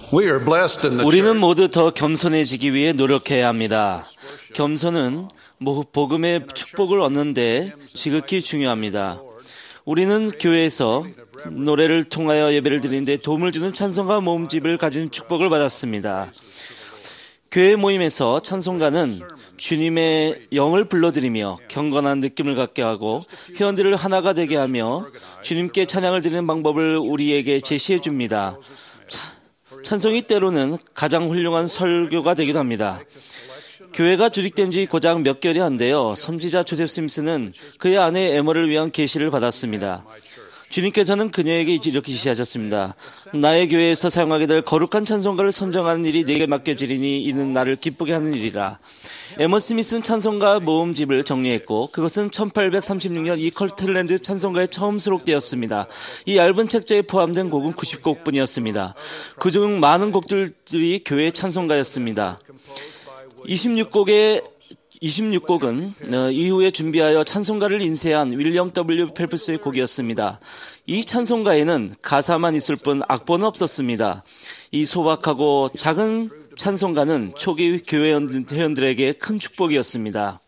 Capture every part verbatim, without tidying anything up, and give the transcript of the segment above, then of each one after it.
We are blessed in the 우리는 church. 모두 더 겸손해지기 위해 노력해야 합니다. 겸손은 복음의 축복을 얻는데 지극히 중요합니다. 우리는 교회에서 노래를 통하여 예배를 드리는데 도움을 주는 찬송가 모음집을 가진 축복을 받았습니다. 교회 모임에서 찬송가는 주님의 영을 불러드리며 경건한 느낌을 갖게 하고 회원들을 하나가 되게 하며 주님께 찬양을 드리는 방법을 우리에게 제시해 줍니다. 찬송이 때로는 가장 훌륭한 설교가 되기도 합니다. 교회가 조직된 지 고작 몇 개월이 안 되어 선지자 조셉 스미스는 그의 아내 에머를 위한 계시를 받았습니다. 주님께서는 그녀에게 이렇게 지시하셨습니다. 나의 교회에서 사용하게 될 거룩한 찬송가를 선정하는 일이 내게 맡겨지리니 이는 나를 기쁘게 하는 일이라. 에머 스미스는 찬송가 모음집을 정리했고 그것은 천팔백삼십육 년 이컬틀랜드 찬송가에 처음 수록되었습니다. 이 얇은 책자에 포함된 곡은 구십 곡뿐이었습니다. 그중 많은 곡들이 교회 찬송가였습니다. 이십육 곡의 이십육 곡은 이후에 준비하여 찬송가를 인쇄한 윌리엄 더블유 펠프스의 곡이었습니다. 이 찬송가에는 가사만 있을 뿐 악보는 없었습니다. 이 소박하고 작은 찬송가는 초기 교회 회원들에게 큰 축복이었습니다.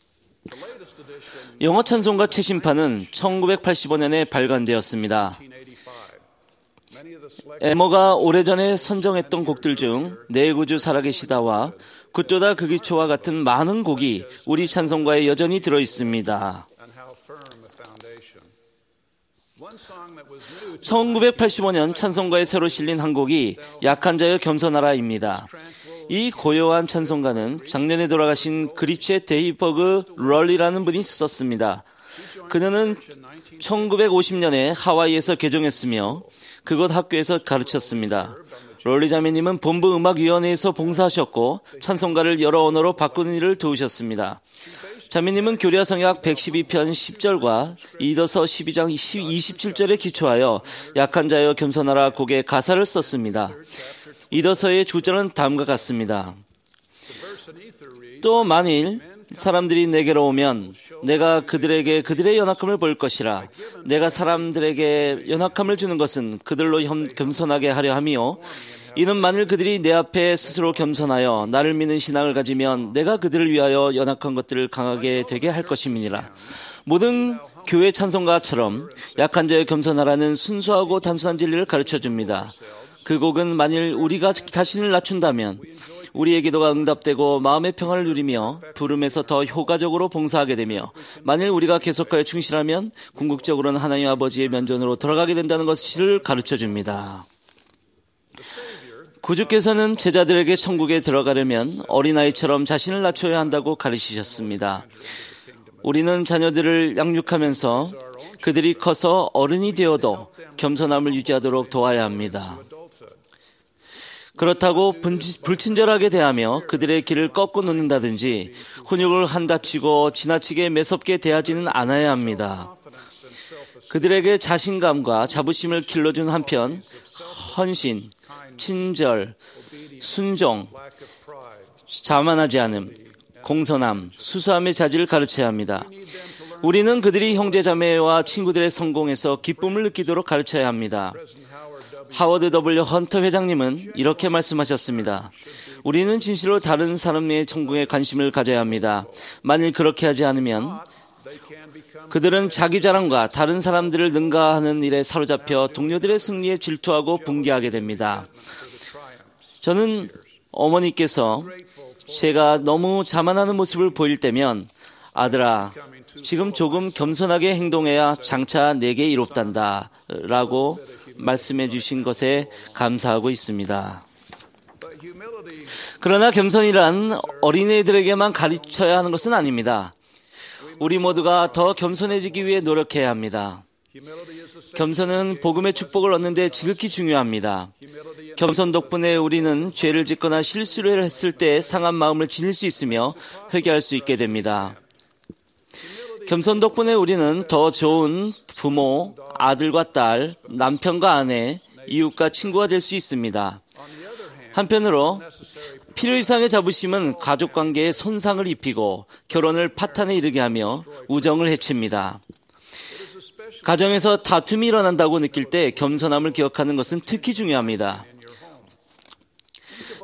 영어 찬송가 최신판은 천구백팔십오 년에 발간되었습니다. 에머가 오래전에 선정했던 곡들 중 내 구주 살아계시다와 굿도다 그 기초와 같은 많은 곡이 우리 찬송가에 여전히 들어있습니다. 천구백팔십오 년 찬송가에 새로 실린 한 곡이 약한 자여 겸손하라입니다. 이 고요한 찬송가는 작년에 돌아가신 그리치의 데이버그 럴리라는 분이 썼습니다. 그녀는 천구백오십 년에 하와이에서 개종했으며 그곳 학교에서 가르쳤습니다. 롤리 자매님은 본부 음악위원회에서 봉사하셨고 찬송가를 여러 언어로 바꾸는 일을 도우셨습니다. 자매님은 교리와 성약 백십이 편 십 절과 이더서 십이 장 이십칠 절에 기초하여 약한 자여 겸손하라 곡의 가사를 썼습니다. 이더서의 주절은 다음과 같습니다. 또 만일 사람들이 내게로 오면 내가 그들에게 그들의 연약함을 볼 것이라. 내가 사람들에게 연약함을 주는 것은 그들로 겸손하게 하려 함이요 이는 만일 그들이 내 앞에 스스로 겸손하여 나를 믿는 신앙을 가지면 내가 그들을 위하여 연약한 것들을 강하게 되게 할 것임이니라. 모든 교회 찬송가처럼 약한 자여 겸손하라는 순수하고 단순한 진리를 가르쳐줍니다. 그 곡은 만일 우리가 자신을 낮춘다면 우리의 기도가 응답되고 마음의 평안을 누리며 부름에서 더 효과적으로 봉사하게 되며 만일 우리가 계속하여 충실하면 궁극적으로는 하나님 아버지의 면전으로 돌아가게 된다는 것을 가르쳐줍니다. 구주께서는 제자들에게 천국에 들어가려면 어린아이처럼 자신을 낮춰야 한다고 가르치셨습니다. 우리는 자녀들을 양육하면서 그들이 커서 어른이 되어도 겸손함을 유지하도록 도와야 합니다. 그렇다고 불친절하게 대하며 그들의 길을 꺾고 놓는다든지 훈육을 한다치고 지나치게 매섭게 대하지는 않아야 합니다. 그들에게 자신감과 자부심을 길러준 한편 헌신, 친절, 순종, 자만하지 않음, 공손함, 수수함의 자질을 가르쳐야 합니다. 우리는 그들이 형제자매와 친구들의 성공에서 기쁨을 느끼도록 가르쳐야 합니다. 하워드 더블유 헌터 회장님은 이렇게 말씀하셨습니다. 우리는 진실로 다른 사람의 성공에 관심을 가져야 합니다. 만일 그렇게 하지 않으면 그들은 자기 자랑과 다른 사람들을 능가하는 일에 사로잡혀 동료들의 승리에 질투하고 붕괴하게 됩니다. 저는 어머니께서 제가 너무 자만하는 모습을 보일 때면 아들아, 지금 조금 겸손하게 행동해야 장차 내게 이롭단다 라고 말씀해 주신 것에 감사하고 있습니다. 그러나 겸손이란 어린애들에게만 가르쳐야 하는 것은 아닙니다. 우리 모두가 더 겸손해지기 위해 노력해야 합니다. 겸손은 복음의 축복을 얻는 데 지극히 중요합니다. 겸손 덕분에 우리는 죄를 짓거나 실수를 했을 때 상한 마음을 지닐 수 있으며 회개할 수 있게 됩니다. 겸손 덕분에 우리는 더 좋은 부모, 아들과 딸, 남편과 아내, 이웃과 친구가 될 수 있습니다. 한편으로 필요 이상의 자부심은 가족관계에 손상을 입히고 결혼을 파탄에 이르게 하며 우정을 해칩니다. 가정에서 다툼이 일어난다고 느낄 때 겸손함을 기억하는 것은 특히 중요합니다.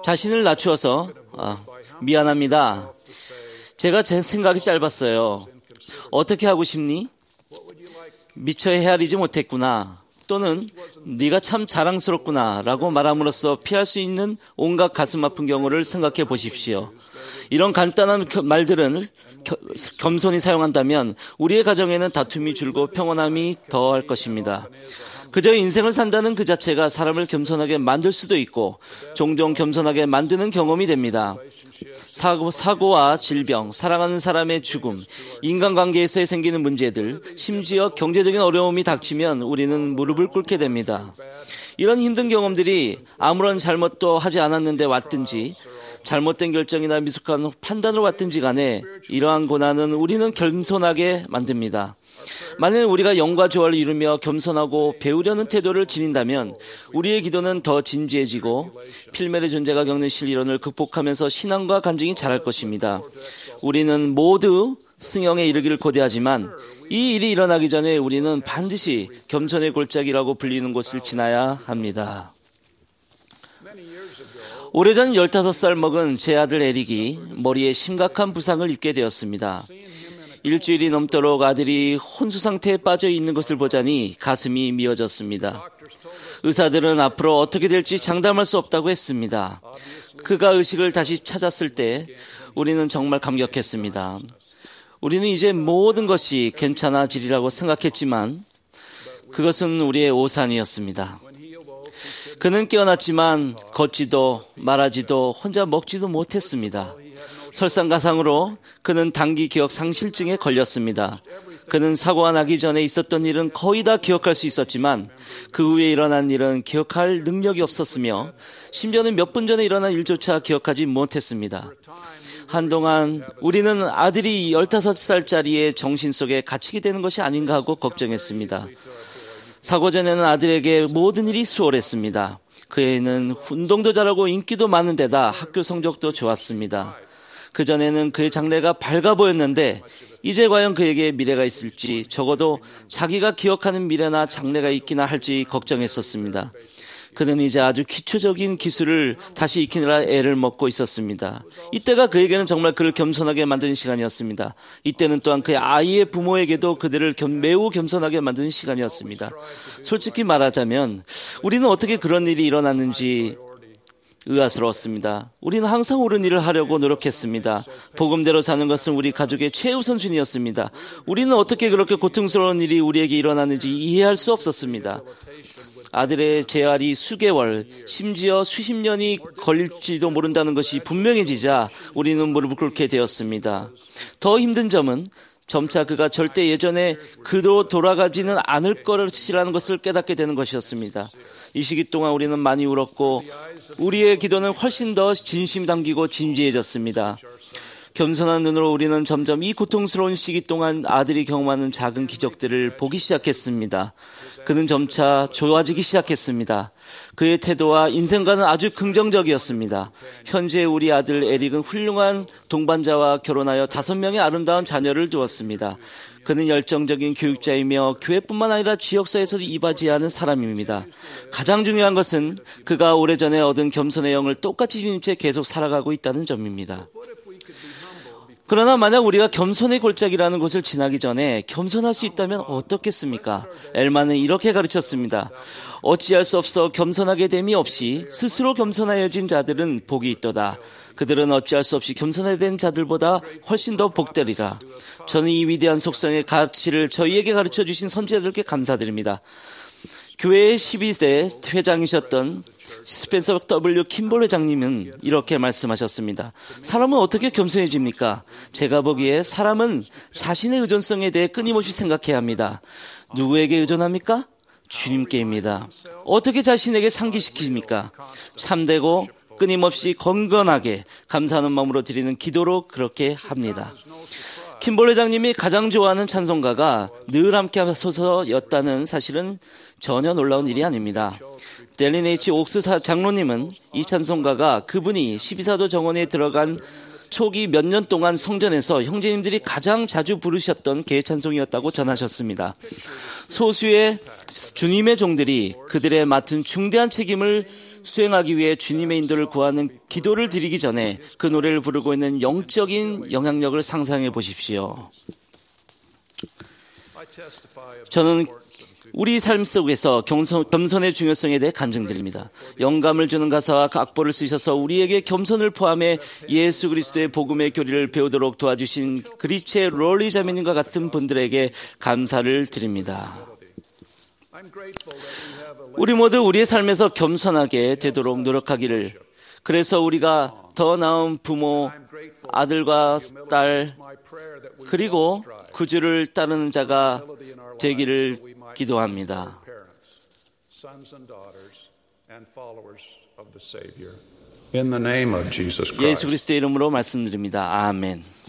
자신을 낮추어서 아, 미안합니다. 제가 제 생각이 짧았어요. 어떻게 하고 싶니? 미처 헤아리지 못했구나. 또는 네가 참 자랑스럽구나 라고 말함으로써 피할 수 있는 온갖 가슴 아픈 경우를 생각해 보십시오. 이런 간단한 말들은 겸손히 사용한다면 우리의 가정에는 다툼이 줄고 평온함이 더할 것입니다. 그저 인생을 산다는 그 자체가 사람을 겸손하게 만들 수도 있고 종종 겸손하게 만드는 경험이 됩니다. 사고, 사고와 질병, 사랑하는 사람의 죽음, 인간관계에서 생기는 문제들, 심지어 경제적인 어려움이 닥치면 우리는 무릎을 꿇게 됩니다. 이런 힘든 경험들이 아무런 잘못도 하지 않았는데 왔든지 잘못된 결정이나 미숙한 판단으로 왔든지 간에 이러한 고난은 우리는 겸손하게 만듭니다. 만약 우리가 영과 조화를 이루며 겸손하고 배우려는 태도를 지닌다면 우리의 기도는 더 진지해지고 필멜의 존재가 겪는 실이론을 극복하면서 신앙과 간증이 자랄 것입니다. 우리는 모두 승영에 이르기를 고대하지만 이 일이 일어나기 전에 우리는 반드시 겸손의 골짜기라고 불리는 곳을 지나야 합니다. 오래전 열다섯 살 먹은 제 아들 에릭이 머리에 심각한 부상을 입게 되었습니다. 일주일이 넘도록 아들이 혼수 상태에 빠져 있는 것을 보자니 가슴이 미어졌습니다. 의사들은 앞으로 어떻게 될지 장담할 수 없다고 했습니다. 그가 의식을 다시 찾았을 때 우리는 정말 감격했습니다. 우리는 이제 모든 것이 괜찮아지리라고 생각했지만 그것은 우리의 오산이었습니다. 그는 깨어났지만 걷지도 말하지도 혼자 먹지도 못했습니다. 설상가상으로 그는 단기 기억 상실증에 걸렸습니다. 그는 사고가 나기 전에 있었던 일은 거의 다 기억할 수 있었지만 그 후에 일어난 일은 기억할 능력이 없었으며 심지어는 몇 분 전에 일어난 일조차 기억하지 못했습니다. 한동안 우리는 아들이 열다섯 살짜리의 정신 속에 갇히게 되는 것이 아닌가 하고 걱정했습니다. 사고 전에는 아들에게 모든 일이 수월했습니다. 그 애는 운동도 잘하고 인기도 많은 데다 학교 성적도 좋았습니다. 그전에는 그의 장래가 밝아 보였는데 이제 과연 그에게 미래가 있을지 적어도 자기가 기억하는 미래나 장래가 있기나 할지 걱정했었습니다. 그는 이제 아주 기초적인 기술을 다시 익히느라 애를 먹고 있었습니다. 이때가 그에게는 정말 그를 겸손하게 만드는 시간이었습니다. 이때는 또한 그의 아이의 부모에게도 그들을 겸, 매우 겸손하게 만드는 시간이었습니다. 솔직히 말하자면 우리는 어떻게 그런 일이 일어났는지 의아스러웠습니다. 우리는 항상 옳은 일을 하려고 노력했습니다. 복음대로 사는 것은 우리 가족의 최우선순위였습니다. 우리는 어떻게 그렇게 고통스러운 일이 우리에게 일어났는지 이해할 수 없었습니다. 아들의 재활이 수개월, 심지어 수십 년이 걸릴지도 모른다는 것이 분명해지자 우리는 무릎을 꿇게 되었습니다. 더 힘든 점은 점차 그가 절대 예전에 그로 돌아가지는 않을 것이라는 것을 깨닫게 되는 것이었습니다. 이 시기 동안 우리는 많이 울었고 우리의 기도는 훨씬 더 진심 담기고 진지해졌습니다. 겸손한 눈으로 우리는 점점 이 고통스러운 시기 동안 아들이 경험하는 작은 기적들을 보기 시작했습니다. 그는 점차 좋아지기 시작했습니다. 그의 태도와 인생관은 아주 긍정적이었습니다. 현재 우리 아들 에릭은 훌륭한 동반자와 결혼하여 다섯 명의 아름다운 자녀를 두었습니다. 그는 열정적인 교육자이며 교회뿐만 아니라 지역사회에서도 이바지하는 사람입니다. 가장 중요한 것은 그가 오래전에 얻은 겸손의 영을 똑같이 지닌 채 계속 살아가고 있다는 점입니다. 그러나 만약 우리가 겸손의 골짜기라는 곳을 지나기 전에 겸손할 수 있다면 어떻겠습니까? 엘만은 이렇게 가르쳤습니다. 어찌할 수 없어 겸손하게 됨이 없이 스스로 겸손하여진 자들은 복이 있도다. 그들은 어찌할 수 없이 겸손하게 된 자들보다 훨씬 더 복되리라. 저는 이 위대한 속성의 가치를 저희에게 가르쳐 주신 선지자들께 감사드립니다. 교회의 십이 세 회장이셨던 스펜서 더블유 킴볼 회장님은 이렇게 말씀하셨습니다. 사람은 어떻게 겸손해집니까? 제가 보기에 사람은 자신의 의존성에 대해 끊임없이 생각해야 합니다. 누구에게 의존합니까? 주님께입니다. 어떻게 자신에게 상기시킵니까? 참되고 끊임없이 건건하게 감사하는 마음으로 드리는 기도로 그렇게 합니다. 킴볼 회장님이 가장 좋아하는 찬송가가 늘 함께 하소서였다는 사실은 전혀 놀라운 일이 아닙니다. 델린 H. 옥스 장로님은 이 찬송가가 그분이 십이사도 정원에 들어간 초기 몇 년 동안 성전에서 형제님들이 가장 자주 부르셨던 개의 찬송이었다고 전하셨습니다. 소수의 주님의 종들이 그들의 맡은 중대한 책임을 수행하기 위해 주님의 인도를 구하는 기도를 드리기 전에 그 노래를 부르고 있는 영적인 영향력을 상상해 보십시오. 저는 우리 삶 속에서 겸손, 겸손의 중요성에 대해 간증드립니다. 영감을 주는 가사와 악보를 쓰셔서 우리에게 겸손을 포함해 예수 그리스도의 복음의 교리를 배우도록 도와주신 그리체 롤리 자매님과 같은 분들에게 감사를 드립니다. 우리 모두 우리의 삶에서 겸손하게 되도록 노력하기를, 그래서 우리가 더 나은 부모, 아들과 딸, 그리고 구주를 따르는 자가 되기를 기도합니다. 예수 그리스도의 이름으로 말씀드립니다. 아멘.